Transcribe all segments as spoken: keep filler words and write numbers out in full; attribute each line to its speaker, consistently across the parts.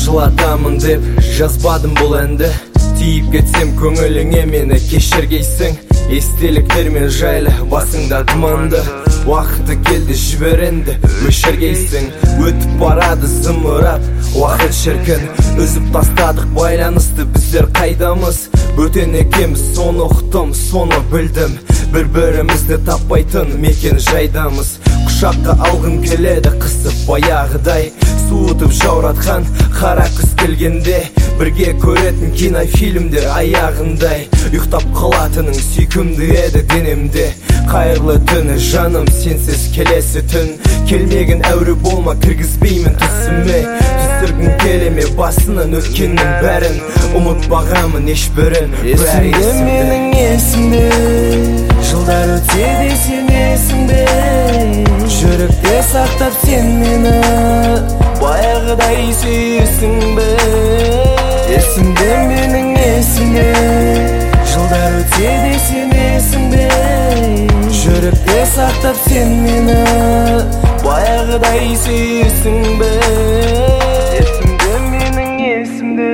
Speaker 1: жылатамын деп жазбадым бұл әнді. Тиіп кетсем көңіліңе мені кешіргейсің. Естеліктермен жайлы басыңда тұманды. Уақыты келді жіберенді өшіргейсің. Өтіп барады зымырап уақыт шіркін. Үзіп тастадық байланысты біздер қайдамыз. Бөтен екеміз соны ұқтым, соны білдім. Бір-бірімізді таппайтын мекен жайдамыз. Құшаққа алғым келеді қысып баяғыдай. Суытып жауратқан қара күз келгенде бірге көретін кинофильмдер аяғындай. Ұйықтап қалатының сүйкімді еді денемде. Қайырлы түні жаным сенсіз келесі түн. Келмеген әуре болма кіргізбеймін түсіме. Түсіргін келеме басынан өткеннің бәрін. Ұмытпағамын ешбірін.
Speaker 2: Есімде менің есімде, жылдар өтеді сен есімде. Жүректе сақтап сен мені баяғыдай сүйесің бе. Есімде менің есімде, жылдар өтеді сен есімде. Жүректе сақтап сен мені баяғыдай сүйесің бе. Есімде менің есімде.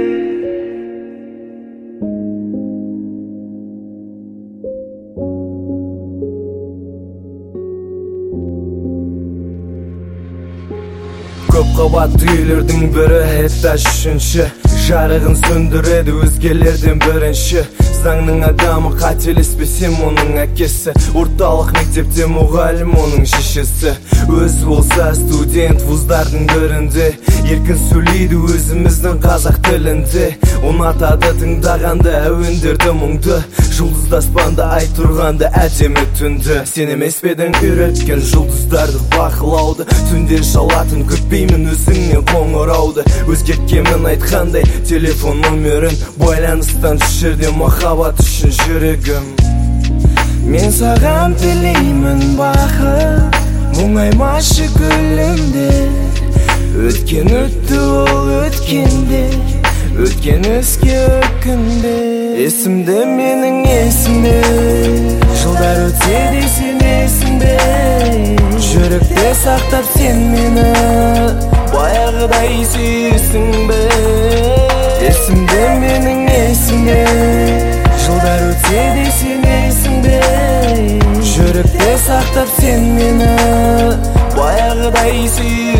Speaker 1: Көп қабатты үйлердің бірі этаж үшінші. Жарығын сөндіреді өзгелерден бірінші. Заңның адамы қателеспесем оның әкесі. Орталық мектепте мұғалім оның шешесі. Өзі болса студент вуздардың бірінде. Еркін сөйлейді өзіміздің қазақ тілінде. Ұнатады тыңдағанды әуендерді мұңды. Жұлдызды аспанда ай тұрғанда әдемі түнді. Сен емес пе едің үйреткен жұлдыздарды бақылауды. Түндер шалатын күтпеймін өзіңнен қоңырауды. Өзгерткенмін айтқандай телефон номерін. Байланыстан жүрде махаббат үшін жүрегім.
Speaker 2: Мен саған тілеймін бақыт, мұңаймашы гүлімде. Өткен өтті ол өткенде, өткен өзге өкінде. Есімде менің есімде, жылдар өтеді сен есімде. Жүректе сақтап сен мені баяғыдай сүйесің бе. Есімде менің есімде, жылдар өтеді сен есімде. Жүректе сақтап сен мені баяғыдай сүйесің бе.